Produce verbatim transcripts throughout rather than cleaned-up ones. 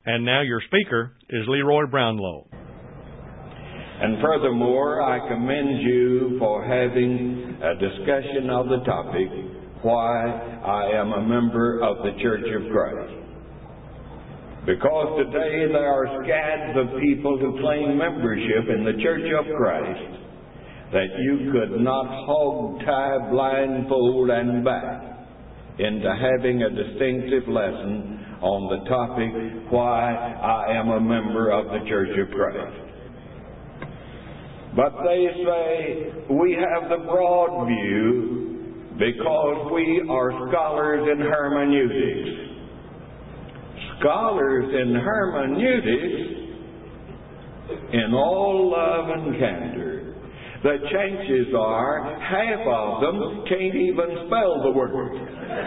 And now your speaker is Leroy Brownlow. And furthermore, I commend you for having a discussion of the topic, why I am a member of the Church of Christ. Because today there are scads of people who claim membership in the Church of Christ that you could not hog-tie, blindfold, and back into having a distinctive lesson on the topic, why I am a member of the Church of Christ. But they say we have the broad view because we are scholars in hermeneutics. Scholars in hermeneutics, in all love and candor, the chances are half of them can't even spell the word.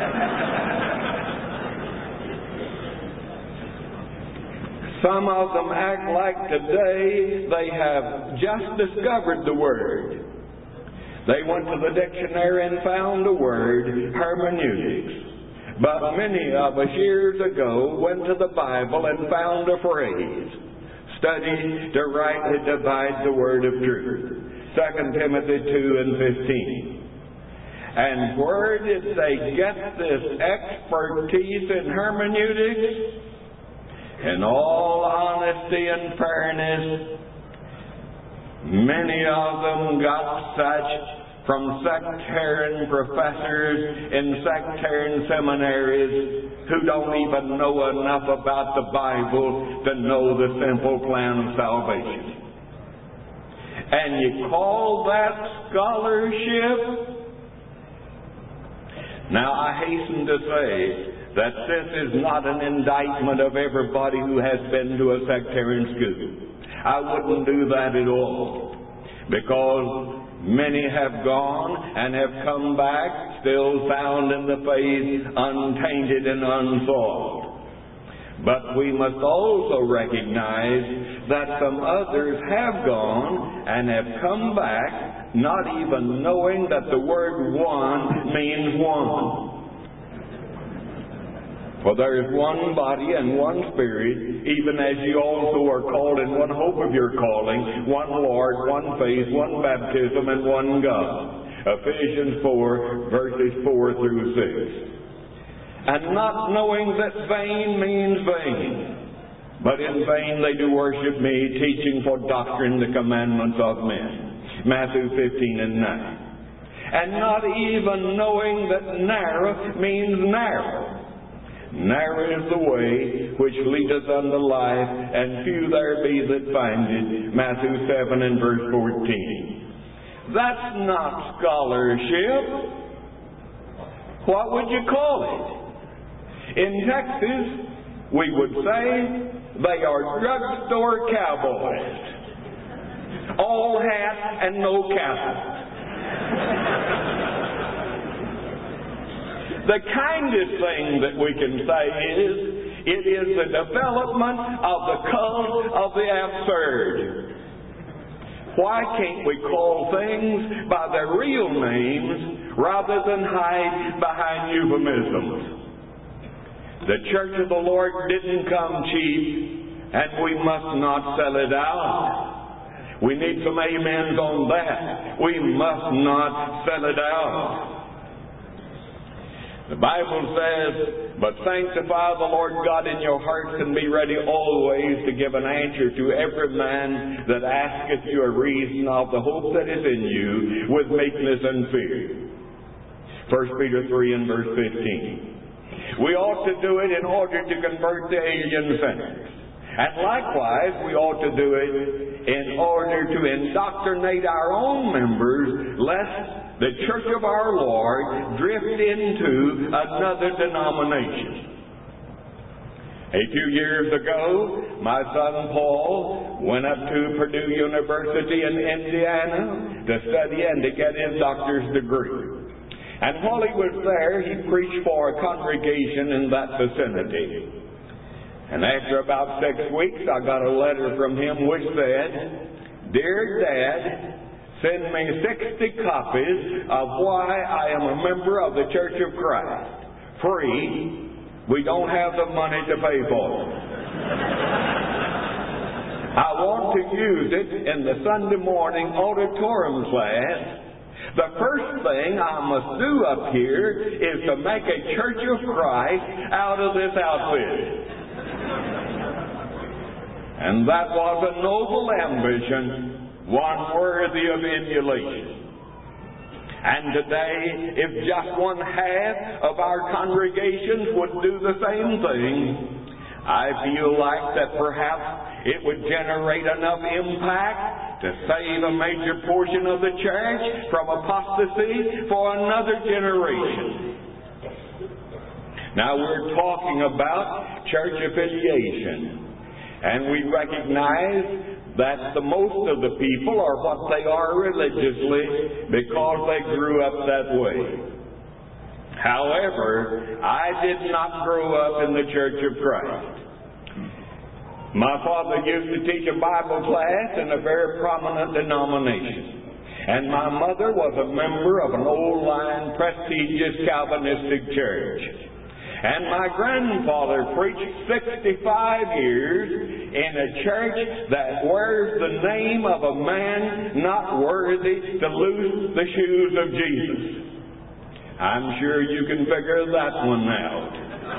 Some of them act like today they have just discovered the word. They went to the dictionary and found the word hermeneutics. But many of us years ago went to the Bible and found a phrase, study to rightly divide the word of truth. Second Timothy two and fifteen. And where did they get this expertise in hermeneutics? In all honesty and fairness, many of them got such from sectarian professors in sectarian seminaries who don't even know enough about the Bible to know the simple plan of salvation. And you call that scholarship? Now I hasten to say that this is not an indictment of everybody who has been to a sectarian school. I wouldn't do that at all, because many have gone and have come back still sound in the faith, untainted and unsoiled. But we must also recognize that some others have gone and have come back not even knowing that the word one means one. For there is one body and one Spirit, even as you also are called in one hope of your calling, one Lord, one faith, one baptism, and one God. Ephesians four, verses four through six. And not knowing that vain means vain, but in vain they do worship me, teaching for doctrine the commandments of men. Matthew fifteen and nine. And not even knowing that narrow means narrow. Narrow is the way which leadeth unto life, and few there be that find it. Matthew seven and verse fourteen. That's not scholarship. What would you call it? In Texas, we would say they are drugstore cowboys. All hat and no cattle. The kindest thing that we can say is, it is the development of the cult of the absurd. Why can't we call things by their real names rather than hide behind euphemisms? The Church of the Lord didn't come cheap, and we must not sell it out. We need some amens on that. We must not sell it out. The Bible says, but sanctify the Lord God in your hearts, and be ready always to give an answer to every man that asketh you a reason of the hope that is in you, with meekness and fear. First Peter three and verse fifteen. We ought to do it in order to convert the alien sinners. And likewise, we ought to do it in order to indoctrinate our own members, lest the Church of our Lord drift into another denomination. A few years ago, my son Paul went up to Purdue University in Indiana to study and to get his doctor's degree. And while he was there, he preached for a congregation in that vicinity. And after about six weeks, I got a letter from him which said, "Dear Dad, send me sixty copies of why I am a member of the Church of Christ. Free. We don't have the money to pay for them." to use it in the Sunday morning auditorium class, the first thing I must do up here is to make a Church of Christ out of this outfit. And that was a noble ambition, one worthy of emulation. And today, if just one half of our congregations would do the same thing, I feel like that perhaps it would generate enough impact to save a major portion of the church from apostasy for another generation. Now we're talking about church affiliation, and we recognize that the most of the people are what they are religiously because they grew up that way. However, I did not grow up in the Church of Christ. My father used to teach a Bible class in a very prominent denomination. And my mother was a member of an old-line, prestigious Calvinistic church. And my grandfather preached sixty-five years in a church that wears the name of a man not worthy to loose the shoes of Jesus. I'm sure you can figure that one out.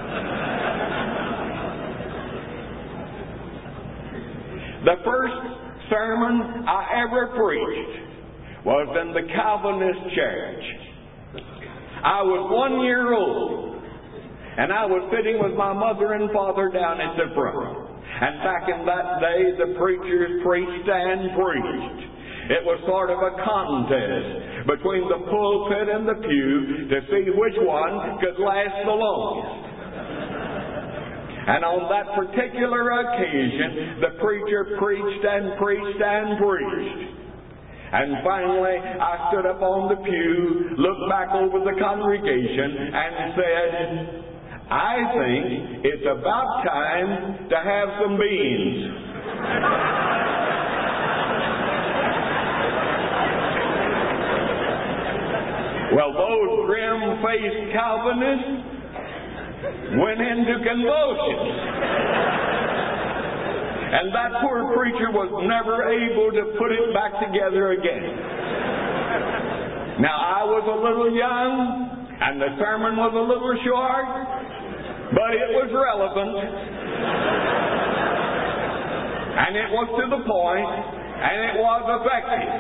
The first sermon I ever preached was in the Calvinist church. I was one year old, and I was sitting with my mother and father down at the front. And back in that day, the preachers preached and preached. It was sort of a contest between the pulpit and the pew to see which one could last the longest. And on that particular occasion, the preacher preached and preached and preached. And finally, I stood up on the pew, looked back over the congregation, and said, I think it's about time to have some beans. Well, those grim-faced Calvinists went into convulsions. And that poor preacher was never able to put it back together again. Now, I was a little young, and the sermon was a little short, but it was relevant. And it was to the point, and it was effective.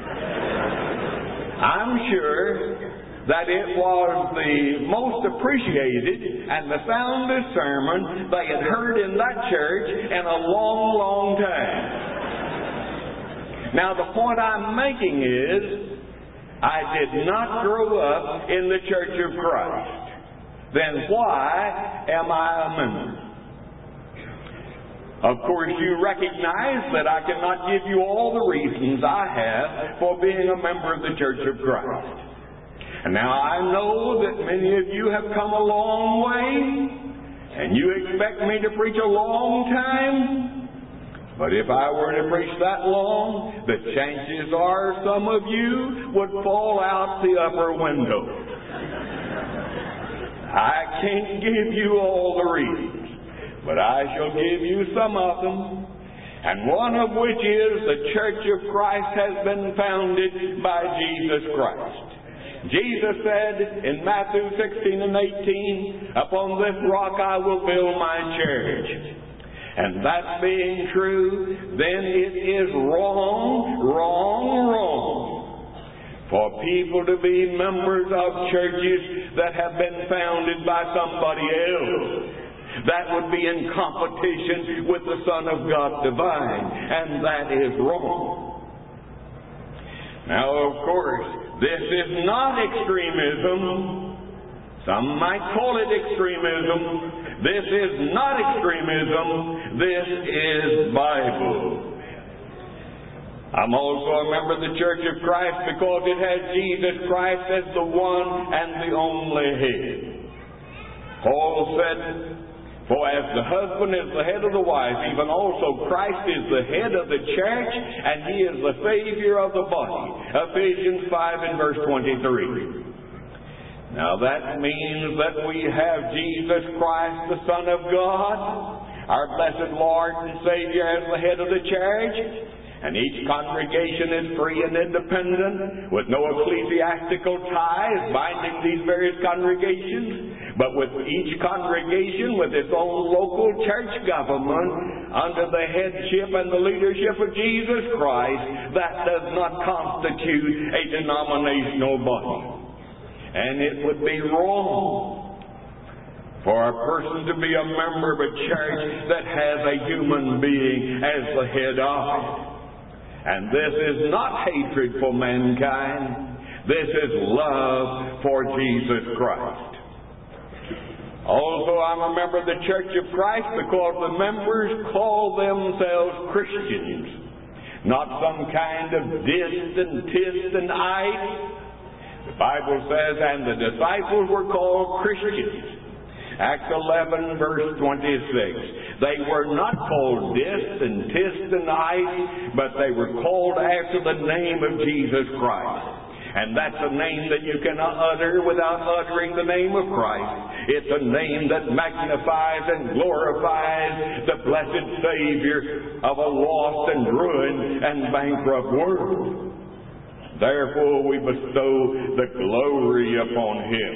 I'm sure that it was the most appreciated and the soundest sermon they had heard in that church in a long, long time. Now, the point I'm making is, I did not grow up in the Church of Christ. Then why am I a member? Of course, you recognize that I cannot give you all the reasons I have for being a member of the Church of Christ. And now I know that many of you have come a long way, and you expect me to preach a long time. But if I were to preach that long, the chances are some of you would fall out the upper window. I can't give you all the reasons, but I shall give you some of them. And one of which is the Church of Christ has been founded by Jesus Christ. Jesus said in Matthew sixteen and eighteen, upon this rock I will build my church. And that being true, then it is wrong, wrong, wrong for people to be members of churches that have been founded by somebody else. That would be in competition with the Son of God divine, and that is wrong. Now, of course, this is not extremism. Some might call it extremism. This is not extremism. This is Bible. I'm also a member of the Church of Christ because it has Jesus Christ as the one and the only head. Paul said, for as the husband is the head of the wife, even also Christ is the head of the church, and He is the Savior of the body. Ephesians five and verse twenty-three. Now that means that we have Jesus Christ, the Son of God. our blessed Lord and Savior as the head of the church, and each congregation is free and independent, with no ecclesiastical ties binding these various congregations, but with each congregation with its own local church government under the headship and the leadership of Jesus Christ, that does not constitute a denominational body. And it would be wrong for a person to be a member of a church that has a human being as the head of it. And this is not hatred for mankind. This is love for Jesus Christ. Also, I'm a member of the Church of Christ because the members call themselves Christians, not some kind of dist and tist and ite. The Bible says, and the disciples were called Christians. Acts eleven, verse twenty-six. They were not called dist and tist and ite, but they were called after the name of Jesus Christ. And that's a name that you cannot utter without uttering the name of Christ. It's a name that magnifies and glorifies the blessed Savior of a lost and ruined and bankrupt world. Therefore we bestow the glory upon Him.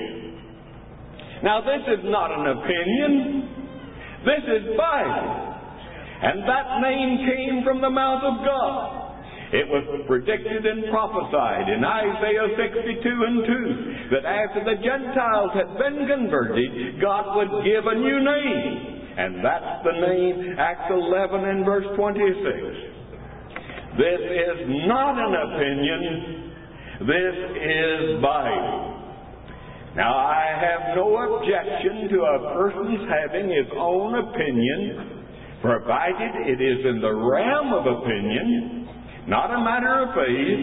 Now this is not an opinion. This is Bible. And that name came from the mouth of God. It was predicted and prophesied in Isaiah sixty-two and two that after the Gentiles had been converted, God would give a new name. And that's the name, Acts eleven and verse twenty-six. This is not an opinion. This is Bible. Now, I have no objection to a person's having his own opinion, provided it is in the realm of opinion, not a matter of faith,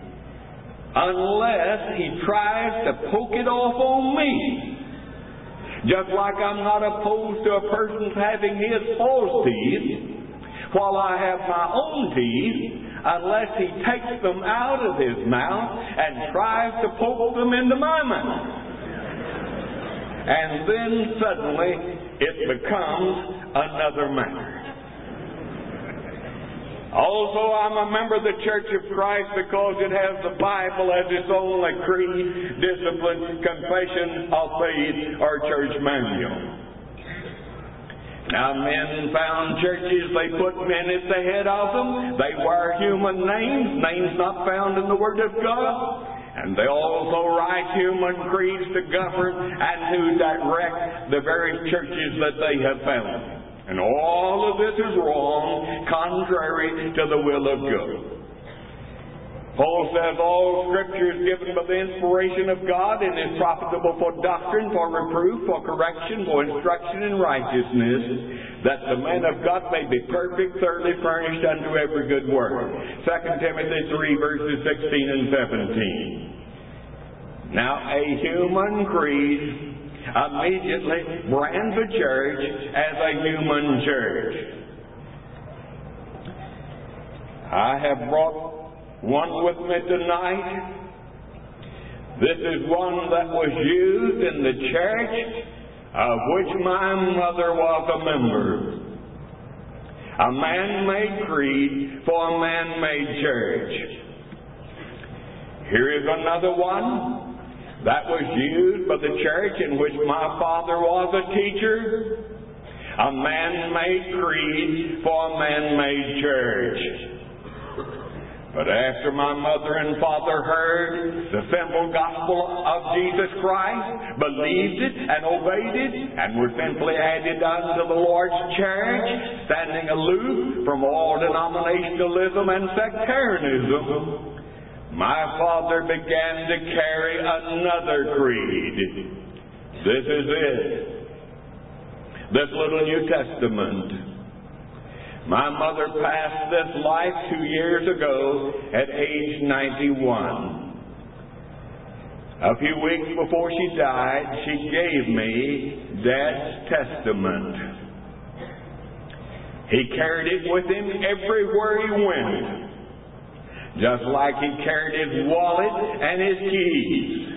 unless he tries to poke it off on me. Just like I'm not opposed to a person's having his false teeth, while I have my own teeth, unless he takes them out of his mouth and tries to poke them into my mouth. And then suddenly it becomes another matter. Also, I'm a member of the Church of Christ because it has the Bible as its only creed, discipline, confession of faith, or church manual. Now, men found churches, they put men at the head of them. They wear human names, names not found in the Word of God. And they also write human creeds to govern and to direct the very churches that they have founded. And all of this is wrong, contrary to the will of God. Paul says all Scripture is given by the inspiration of God and is profitable for doctrine, for reproof, for correction, for instruction in righteousness, that the man of God may be perfect, thoroughly furnished unto every good work. Second Timothy three, verses sixteen and seventeen. Now, a human creed immediately brands a church as a human church. I have brought one with me tonight. This is one that was used in the church of which my mother was a member. A man-made creed for a man-made church. Here is another one that was used by the church in which my father was a teacher. A man-made creed for a man-made church. But after my mother and father heard the simple gospel of Jesus Christ, believed it and obeyed it, and were simply added unto the Lord's church, standing aloof from all denominationalism and sectarianism, my father began to carry another creed. This is it. This little New Testament. My mother passed this life two years ago at age ninety-one. A few weeks before she died, she gave me Dad's testament. He carried it with him everywhere he went, just like he carried his wallet and his keys.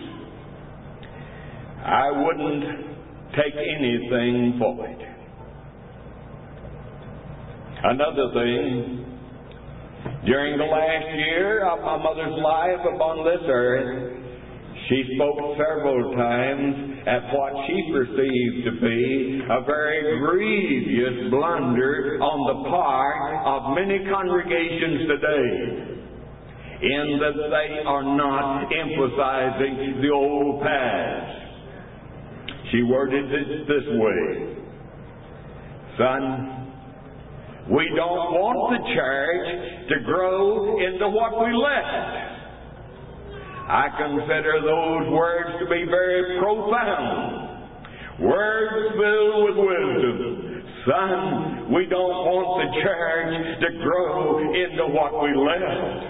I wouldn't take anything for it. Another thing, during the last year of my mother's life upon this earth, she spoke several times at what she perceived to be a very grievous blunder on the part of many congregations today, in that they are not emphasizing the old past. She worded it this way: Son, we don't want the church to grow into what we left. I consider those words to be very profound. Words filled with wisdom. Son, we don't want the church to grow into what we left.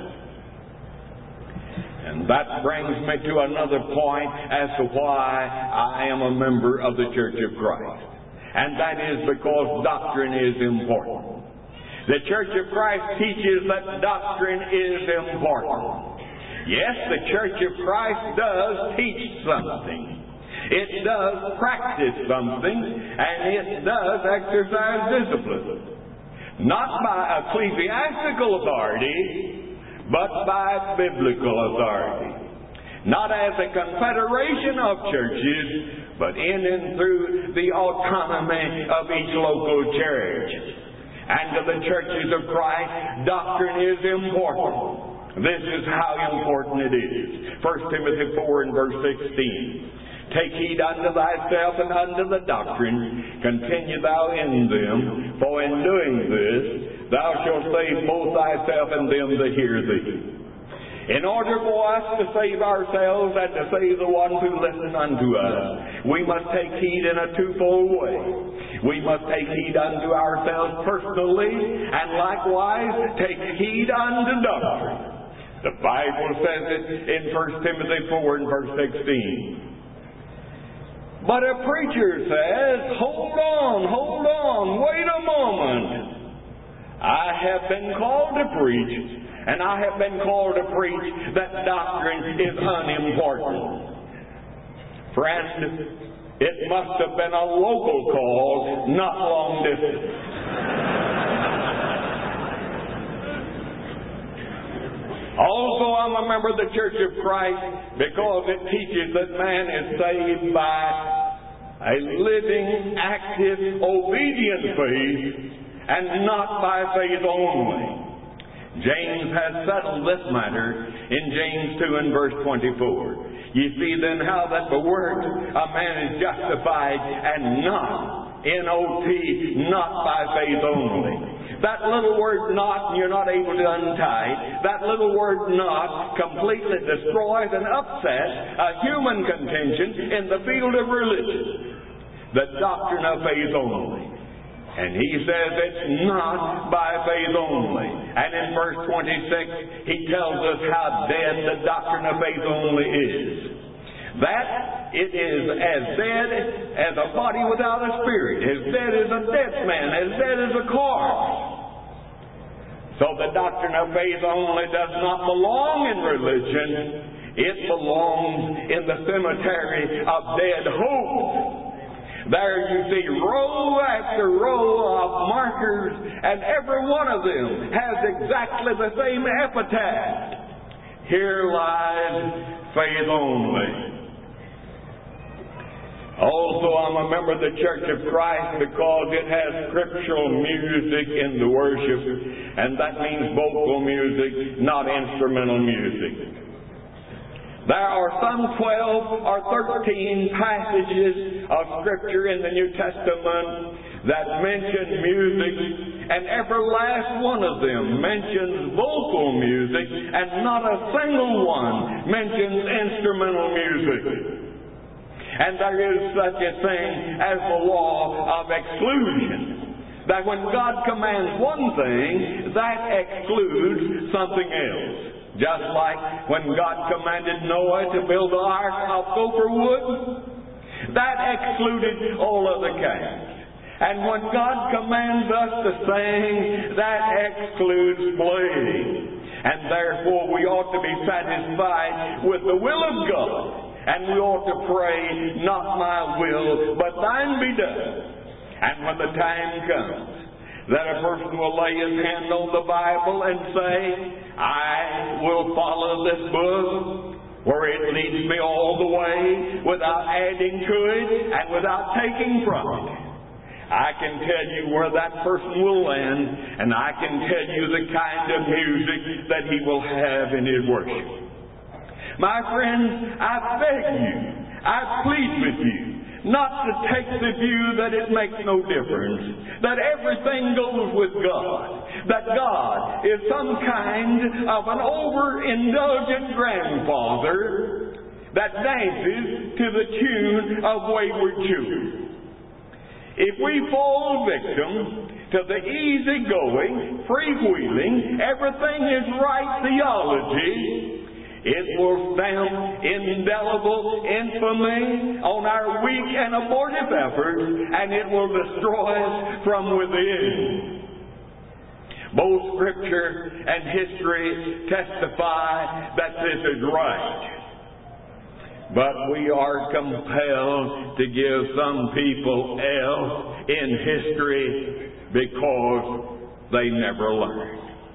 And that brings me to another point as to why I am a member of the Church of Christ. And that is because doctrine is important. The Church of Christ teaches that doctrine is important. Yes, the Church of Christ does teach something. It does practice something, and it does exercise discipline. Not by ecclesiastical authority, but by biblical authority. Not as a confederation of churches, but in and through the autonomy of each local church. And to the churches of Christ, doctrine is important. This is how important it is. First Timothy four and verse sixteen. Take heed unto thyself and unto the doctrine. Continue thou in them. For in doing this, thou shalt save both thyself and them that hear thee. In order for us to save ourselves and to save the ones who listen unto us, we must take heed in a twofold way. We must take heed unto ourselves personally, and likewise take heed unto doctrine. The Bible says it in First Timothy four and verse sixteen. But a preacher says, hold on, hold on, wait a moment. I have been called to preach, and I have been called to preach that doctrine is unimportant. Friend, it must have been a local call, not long distance. Also, I'm a member of the Church of Christ because it teaches that man is saved by a living, active, obedient faith, and not by faith only. James has settled this matter in James two and verse twenty-four. You see then how that the word a man is justified and not, N O T, not by faith only. That little word not, and you're not able to untie it, that little word not completely destroys and upsets a human contention in the field of religion. The doctrine of faith only. And he says it's not by faith only. And in verse twenty-six, he tells us how dead the doctrine of faith only is. That it is as dead as a body without a spirit, as dead as a dead man, as dead as a corpse. So the doctrine of faith only does not belong in religion. It belongs in the cemetery of dead hope. There you see row after row of markers, and every one of them has exactly the same epitaph. Here lies faith only. Also, I'm a member of the Church of Christ because it has scriptural music in the worship, and that means vocal music, not instrumental music. There are some twelve or thirteen passages of Scripture in the New Testament that mention music, and every last one of them mentions vocal music, and not a single one mentions instrumental music. And there is such a thing as the law of exclusion. That when God commands one thing, that excludes something else. Just like when God commanded Noah to build the ark of gopher wood, that excluded all other kinds. And when God commands us to sing, that excludes playing. And therefore we ought to be satisfied with the will of God. And we ought to pray, not my will, but thine be done. And when the time comes that a person will lay his hand on the Bible and say, I will follow this book where it leads me all the way without adding to it and without taking from it. I can tell you where that person will land, and I can tell you the kind of music that he will have in his worship. My friends, I beg you, I plead with you, not to take the view that it makes no difference, that everything goes with God, that God is some kind of an overindulgent grandfather that dances to the tune of wayward children. If we fall victim to the easy-going, freewheeling, everything is right theology, it will stamp indelible infamy on our weak and abortive efforts, and it will destroy us from within. Both Scripture and history testify that this is right. But we are compelled to give some people L in history because they never learn.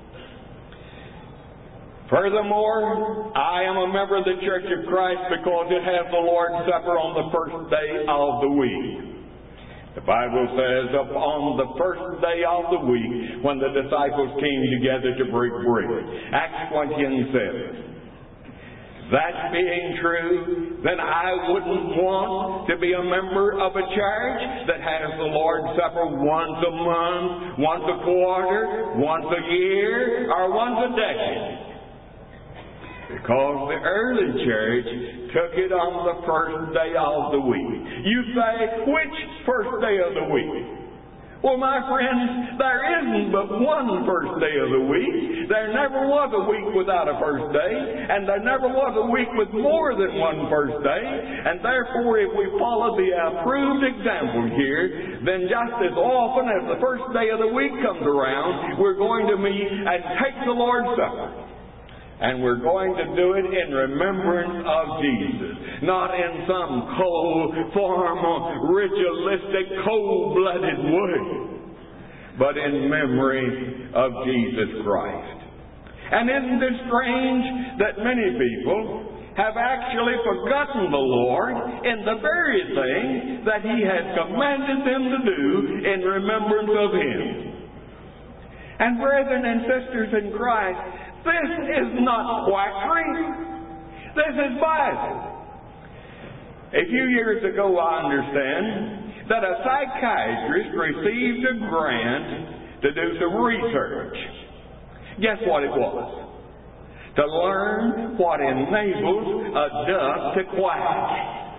Furthermore, I am a member of the Church of Christ because it has the Lord's Supper on the first day of the week. The Bible says, upon the first day of the week, when the disciples came together to break bread. Acts twenty and seven. That being true, then I wouldn't want to be a member of a church that has the Lord's Supper once a month, once a quarter, once a year, or once a decade. Because the early church took it on the first day of the week. You say, which first day of the week? Well, my friends, there isn't but one first day of the week. There never was a week without a first day, and there never was a week with more than one first day. And therefore, if we follow the approved example here, then just as often as the first day of the week comes around, we're going to meet and take the Lord's Supper. And we're going to do it in remembrance of Jesus. Not in some cold, formal, ritualistic, cold-blooded way. But in memory of Jesus Christ. And isn't it strange that many people have actually forgotten the Lord in the very thing that He has commanded them to do in remembrance of Him? And brethren and sisters in Christ, this is not quackery. This is Bible. A few years ago, I understand that a psychiatrist received a grant to do some research. Guess what it was? To learn what enables a duck to quack.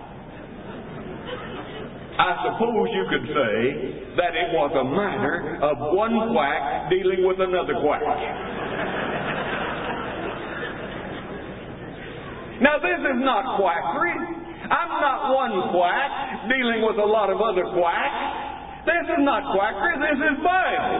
I suppose you could say that it was a matter of one quack dealing with another quack. Now, this is not quackery. I'm not one quack dealing with a lot of other quacks. This is not quackery. This is Bible.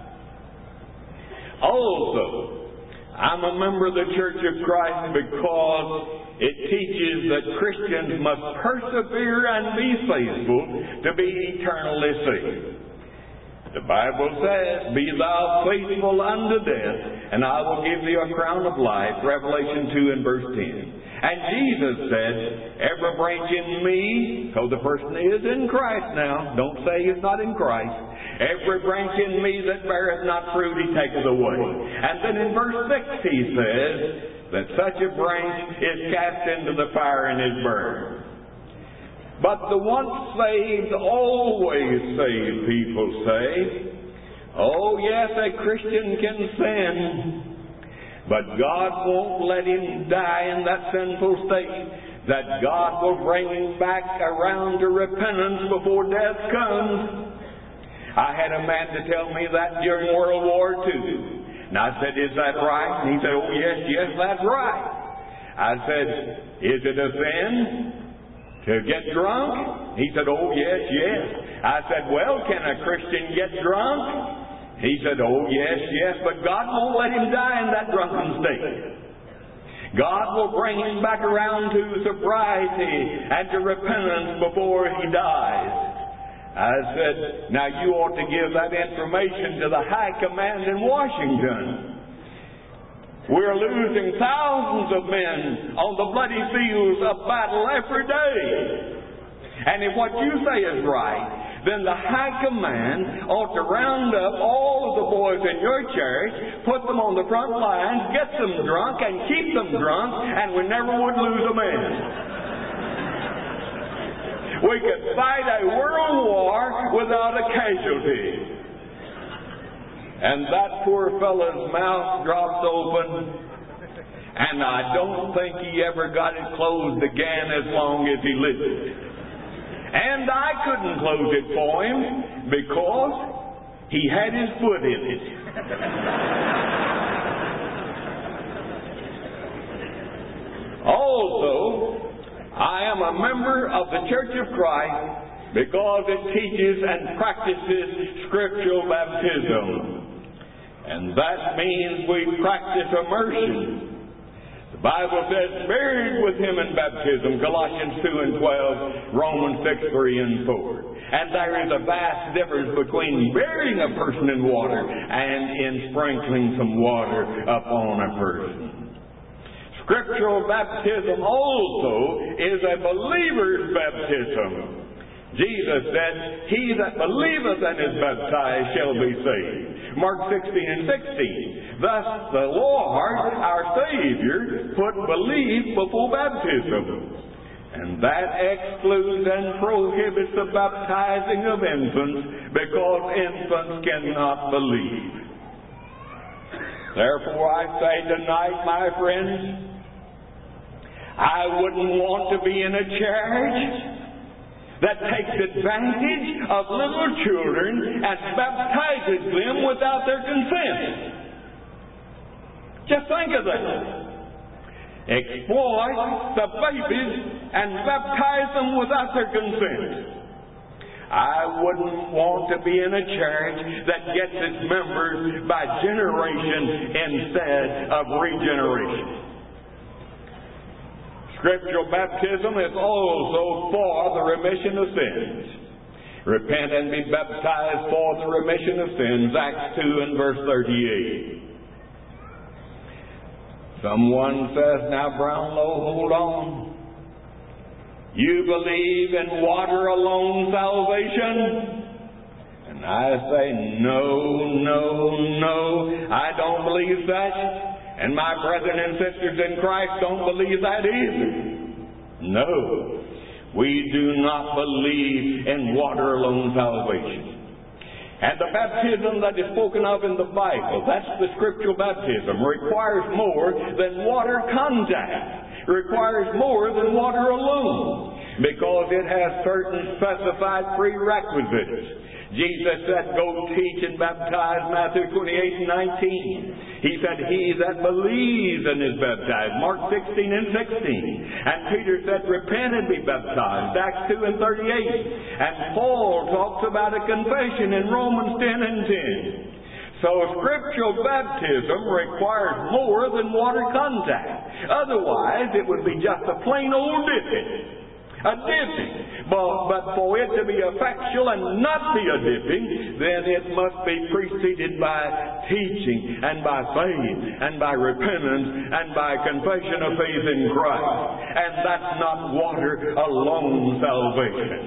Also, I'm a member of the Church of Christ because it teaches that Christians must persevere and be faithful to be eternally saved. The Bible says, be thou faithful unto death, and I will give thee a crown of life, Revelation two and verse ten. And Jesus said, every branch in me, so the person is in Christ now, don't say he's not in Christ, every branch in me that beareth not fruit, he taketh away. And then in verse six he says, that such a branch is cast into the fire and is burned. But the once saved, always saved people say, oh yes, a Christian can sin, but God won't let him die in that sinful state, that God will bring him back around to repentance before death comes. I had a man to tell me that during World War Two. And I said, is that right? And he said, oh yes, yes, that's right. I said, is it a sin to get drunk? He said, oh yes, yes. I said, well, can a Christian get drunk? He said, oh yes, yes, but God won't let him die in that drunken state. God will bring him back around to sobriety and to repentance before he dies. I said, now you ought to give that information to the high command in Washington. We're losing thousands of men on the bloody fields of battle every day. And if what you say is right, then the high command ought to round up all of the boys in your church, put them on the front lines, get them drunk, and keep them drunk, and we never would lose a man. We could fight a world war without a casualty. And that poor fellow's mouth dropped open, and I don't think he ever got it closed again as long as he lived. And I couldn't close it for him because he had his foot in it. Also, I am a member of the Church of Christ because it teaches and practices scriptural baptism. And that means we practice immersion. The Bible says, buried with Him in baptism, Colossians two and twelve, Romans six, three and four. And there is a vast difference between burying a person in water and in sprinkling some water upon a person. Scriptural baptism also is a believer's baptism. Jesus said, he that believeth and is baptized shall be saved. Mark sixteen and sixteen. Thus the Lord, our Savior, put belief before baptism. And that excludes and prohibits the baptizing of infants, because infants cannot believe. Therefore I say tonight, my friends, I wouldn't want to be in a church that takes advantage of little children and baptizes them without their consent. Just think of that. Exploit the babies and baptize them without their consent. I wouldn't want to be in a church that gets its members by generation instead of regeneration. Scriptural baptism is also for the remission of sins. Repent and be baptized for the remission of sins. Acts two and verse thirty-eight. Someone says, now Brownlow, hold on. You believe in water alone salvation? And I say, no, no, no. I don't believe that. And my brethren and sisters in Christ don't believe that either. No. We do not believe in water alone salvation. And the baptism that is spoken of in the Bible, that's the scriptural baptism, requires more than water contact. Requires more than water alone. Because it has certain specified prerequisites. Jesus said, go teach and baptize, Matthew twenty-eight and nineteen. He said, he that believes and is baptized, Mark sixteen and sixteen. And Peter said, repent and be baptized, Acts two and thirty-eight. And Paul talks about a confession in Romans ten and ten. So scriptural baptism requires more than water contact. Otherwise, it would be just a plain old dipping. A dipping. But, but for it to be effectual and not be a dipping, then it must be preceded by teaching and by faith and by repentance and by confession of faith in Christ. And that's not water alone salvation.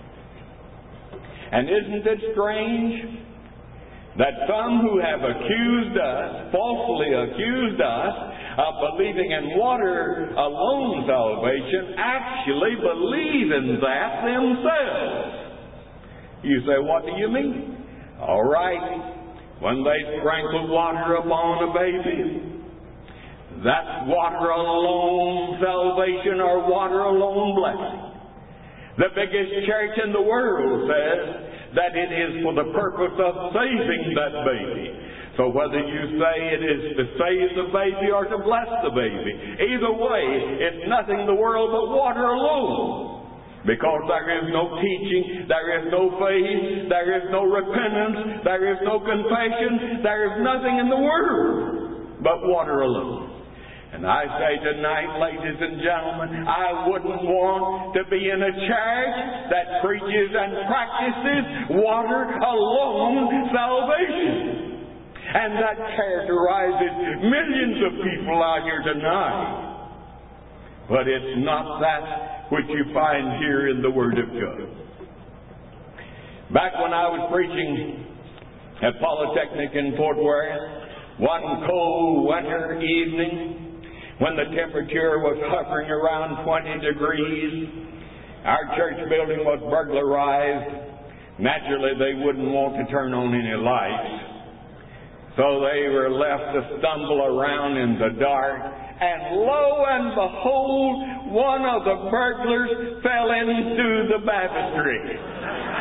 And isn't it strange that some who have accused us, falsely accused us, of believing in water alone salvation, actually believe in that themselves? You say, what do you mean? All right, when they sprinkle water upon a baby, that's water alone salvation or water alone blessing. The biggest church in the world says that it is for the purpose of saving that baby. So whether you say it is to save the baby or to bless the baby, either way, it's nothing in the world but water alone. Because there is no teaching, there is no faith, there is no repentance, there is no confession, there is nothing in the world but water alone. And I say tonight, ladies and gentlemen, I wouldn't want to be in a church that preaches and practices water alone salvation. And that characterizes millions of people out here tonight. But it's not that which you find here in the Word of God. Back when I was preaching at Polytechnic in Fort Worth, one cold winter evening, when the temperature was hovering around twenty degrees, our church building was burglarized. Naturally, they wouldn't want to turn on any lights. So they were left to stumble around in the dark. And lo and behold, one of the burglars fell into the baptistry.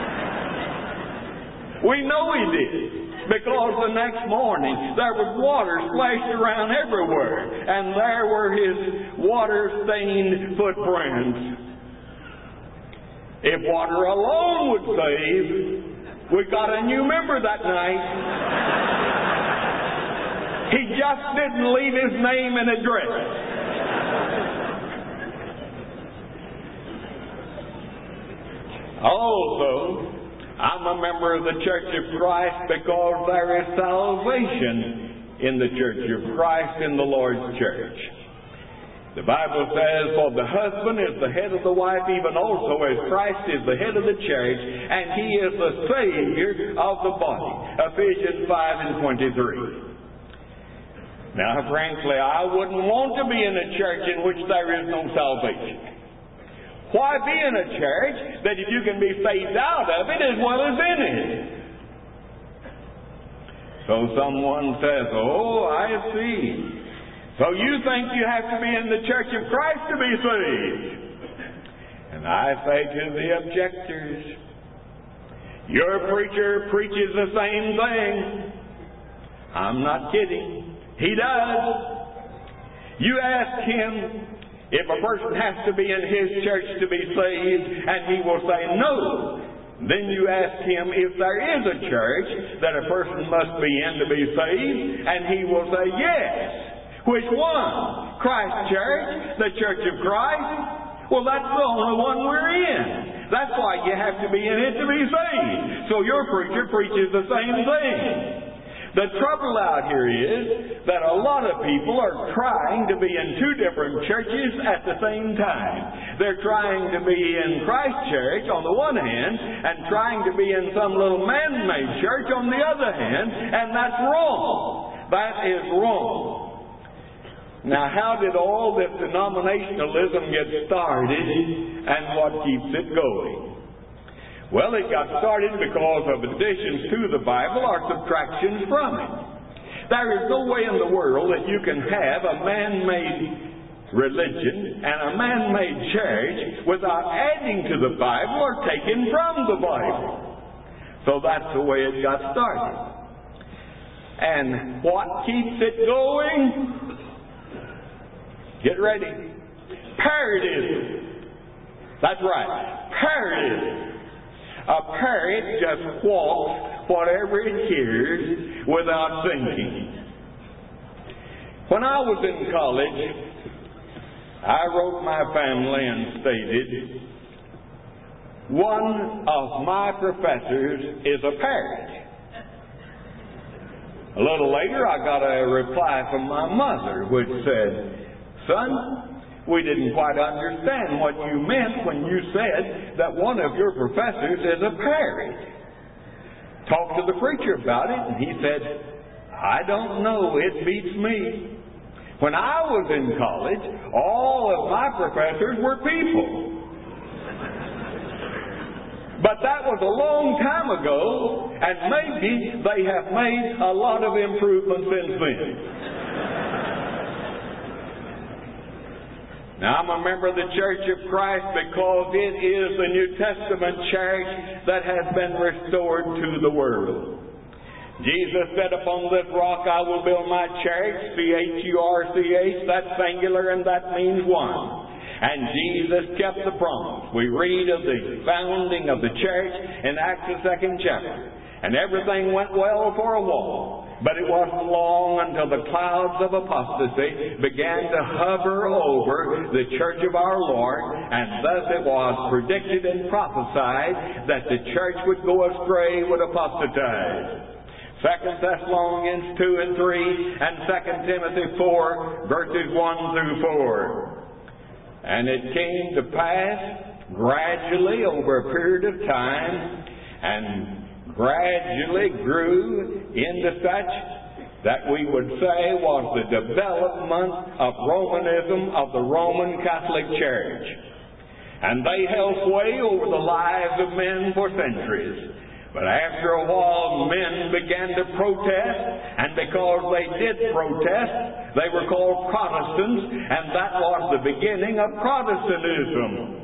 We know he did. Because the next morning there was water splashed around everywhere. And there were his water-stained footprints. If water alone would save, we got a new member that night. He just didn't leave his name and address. Also, I'm a member of the Church of Christ because there is salvation in the Church of Christ in the Lord's church. The Bible says, for the husband is the head of the wife, even also as Christ is the head of the church, and He is the Savior of the body. Ephesians five and twenty-three. Now, frankly, I wouldn't want to be in a church in which there is no salvation. Why be in a church that if you can be saved out of it as well as in it? So someone says, oh, I see. So you think you have to be in the Church of Christ to be saved? And I say to the objectors, your preacher preaches the same thing. I'm not kidding. He does. You ask him if a person has to be in his church to be saved, and he will say no. Then you ask him if there is a church that a person must be in to be saved, and he will say yes. Which one? Christ Church? The Church of Christ? Well, that's the only one we're in. That's why you have to be in it to be saved. So your preacher preaches the same thing. The trouble out here is that a lot of people are trying to be in two different churches at the same time. They're trying to be in Christ Church on the one hand and trying to be in some little man-made church on the other hand, and that's wrong. That is wrong. Now, how did all this denominationalism get started and what keeps it going? Well, it got started because of additions to the Bible or subtractions from it. There is no way in the world that you can have a man-made religion and a man-made church without adding to the Bible or taking from the Bible. So that's the way it got started. And what keeps it going? Get ready. Parrotism. That's right. Parrotism. A parrot just walks whatever it hears without thinking. When I was in college, I wrote my family and stated, one of my professors is a parrot. A little later, I got a reply from my mother which said, son, we didn't quite understand what you meant when you said that one of your professors is a parrot. Talked to the preacher about it, and he said, I don't know, it beats me. When I was in college, all of my professors were people. But that was a long time ago, and maybe they have made a lot of improvement since then. Now, I'm a member of the Church of Christ because it is the New Testament church that has been restored to the world. Jesus said, upon this rock I will build my church, C H U R C H, that's singular and that means one. And Jesus kept the promise. We read of the founding of the church in Acts the second chapter. And everything went well for a while. But it wasn't long until the clouds of apostasy began to hover over the church of our Lord, and thus it was predicted and prophesied that the church would go astray, would apostatize. Second Thessalonians two and three and Second Timothy four, verses one through four. And it came to pass gradually over a period of time, and gradually grew into such that we would say was the development of Romanism of the Roman Catholic Church. And they held sway over the lives of men for centuries. But after a while, men began to protest, and because they did protest, they were called Protestants, and that was the beginning of Protestantism.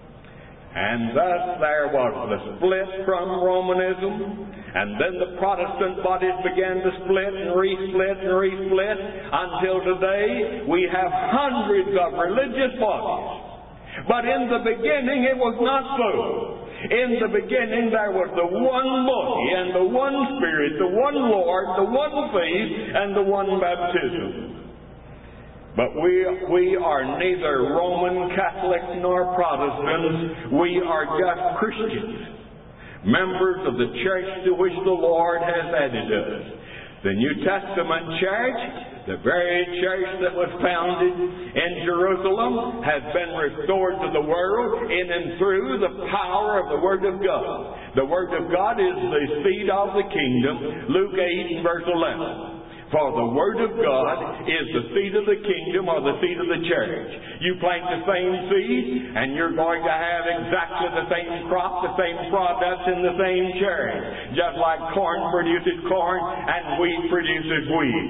And thus there was the split from Romanism, and then the Protestant bodies began to split and resplit and resplit, until today we have hundreds of religious bodies. But in the beginning it was not so. In the beginning there was the one body and the one Spirit, the one Lord, the one faith, and the one baptism. But we, we are neither Roman Catholics nor Protestants. We are just Christians, members of the church to which the Lord has added us. The New Testament church, the very church that was founded in Jerusalem, has been restored to the world in and through the power of the Word of God. The Word of God is the seed of the kingdom, Luke eight and verse eleven. For the Word of God is the seed of the kingdom, or the seed of the church. You plant the same seed, and you're going to have exactly the same crop, the same products in the same church. Just like corn produces corn, and wheat produces wheat.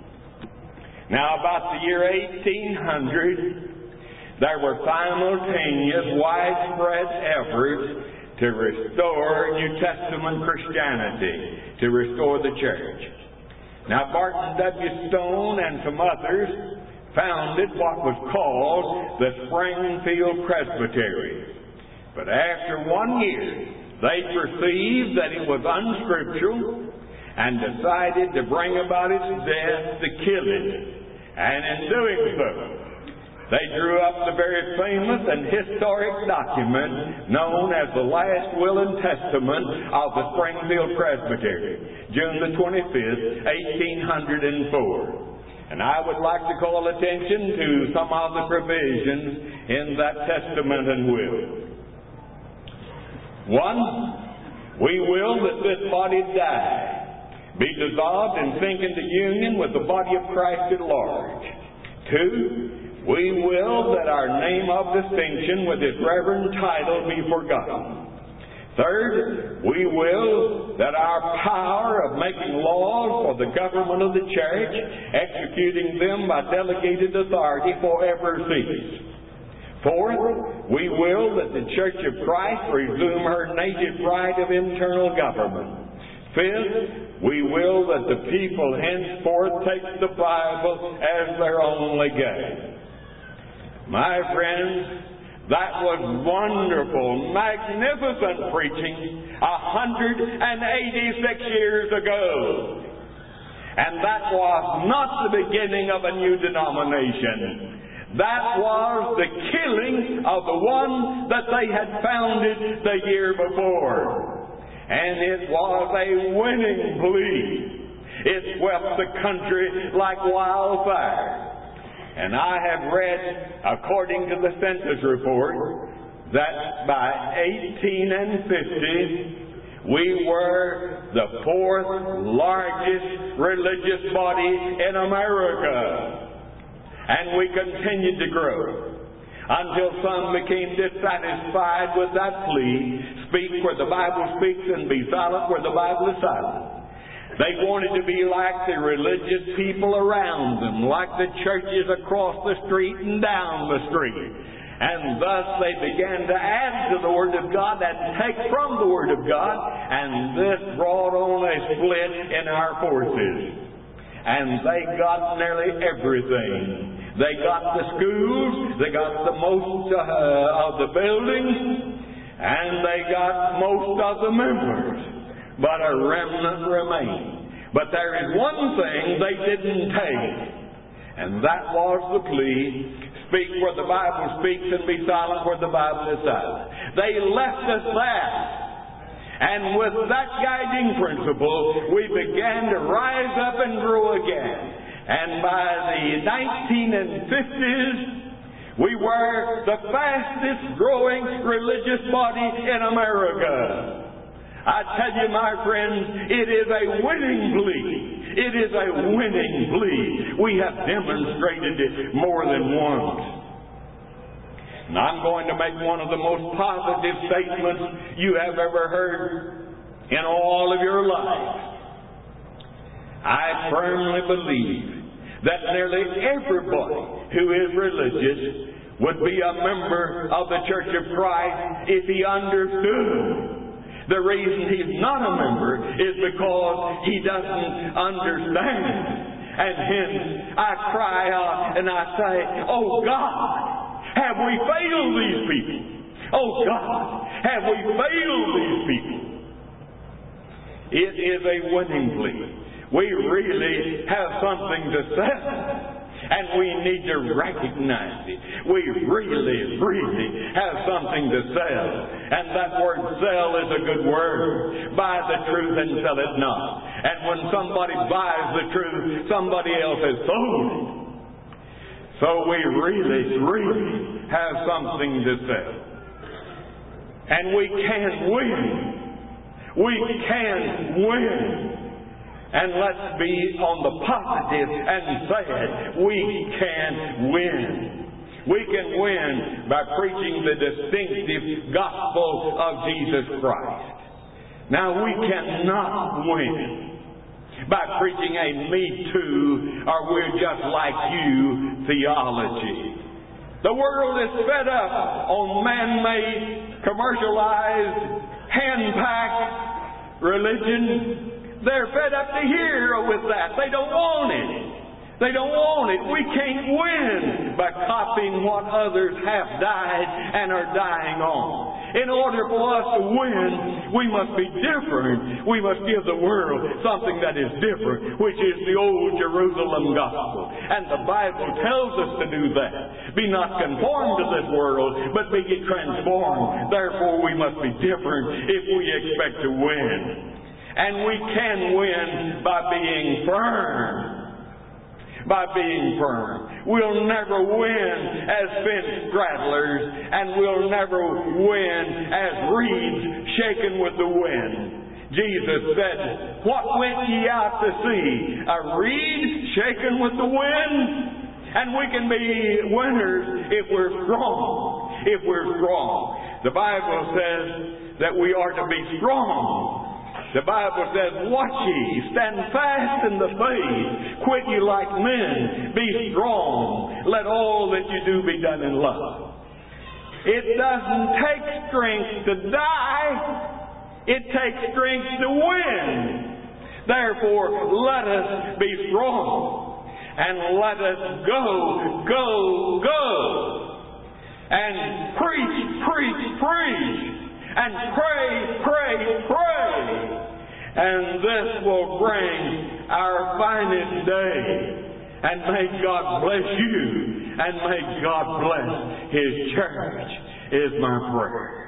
Now, about the year eighteen hundred, there were simultaneous, widespread efforts to restore New Testament Christianity, to restore the church. Now, Barton W. Stone and some others founded what was called the Springfield Presbytery. But after one year, they perceived that it was unscriptural and decided to bring about its death to kill it. And in doing so, they drew up the very famous and historic document known as the Last Will and Testament of the Springfield Presbytery, June the twenty-fifth, eighteen oh four. And I would like to call attention to some of the provisions in that testament and will. One, we will that this body die, be dissolved and sink into union with the body of Christ at large. Two, we will that our name of distinction with its reverend title be forgotten. Third, we will that our power of making laws for the government of the church, executing them by delegated authority, forever cease. Fourth, we will that the Church of Christ resume her native right of internal government. Fifth, we will that the people henceforth take the Bible as their only guide. My friends, that was wonderful, magnificent preaching a hundred eighty-six years ago. And that was not the beginning of a new denomination. That was the killing of the one that they had founded the year before. And it was a winning plea. It swept the country like wildfire. And I have read, according to the census report, that by eighteen fifty, we were the fourth largest religious body in America. And we continued to grow until some became dissatisfied with that plea, speak where the Bible speaks and be silent where the Bible is silent. They wanted to be like the religious people around them, like the churches across the street and down the street. And thus they began to add to the Word of God and take from the Word of God, and this brought on a split in our forces. And they got nearly everything. They got the schools, they got the most uh, of the buildings, and they got most of the members. But a remnant remained. But there is one thing they didn't take, and that was the plea, speak where the Bible speaks and be silent where the Bible is silent. They left us that. And with that guiding principle, we began to rise up and grow again. And by the nineteen fifties, we were the fastest growing religious body in America. I tell you, my friends, it is a winning plea. It is a winning plea. We have demonstrated it more than once. And I'm going to make one of the most positive statements you have ever heard in all of your life. I firmly believe that nearly everybody who is religious would be a member of the Church of Christ if he understood. The reason he's not a member is because he doesn't understand. And hence I cry out and I say, oh God, have we failed these people? Oh God, have we failed these people? It is a winning plea. We really have something to say. And we need to recognize it. We really, really have something to sell. And that word sell is a good word. Buy the truth and sell it not. And when somebody buys the truth, somebody else has sold it. So we really, really have something to sell. And we can win. We can win. And let's be on the positive and say it. We can win. We can win by preaching the distinctive gospel of Jesus Christ. Now, we cannot win by preaching a me too or we're just like you theology. The world is fed up on man-made, commercialized, hand-packed religion. They're fed up to hear with that. They don't want it. They don't want it. We can't win by copying what others have died and are dying on. In order for us to win, we must be different. We must give the world something that is different, which is the old Jerusalem gospel. And the Bible tells us to do that. Be not conformed to this world, but be ye transformed. Therefore, we must be different if we expect to win. And we can win by being firm. By being firm. We'll never win as fence straddlers, and we'll never win as reeds shaken with the wind. Jesus said, what went ye out to see? A reed shaken with the wind? And we can be winners if we're strong. If we're strong. The Bible says that we are to be strong. The Bible says, watch ye, stand fast in the faith, quit ye like men, be strong, let all that you do be done in love. It doesn't take strength to die, it takes strength to win. Therefore, let us be strong, and let us go, go, go, and preach, preach, preach. And pray, pray, pray. And this will bring our finest day. And may God bless you. And may God bless His church, is my prayer.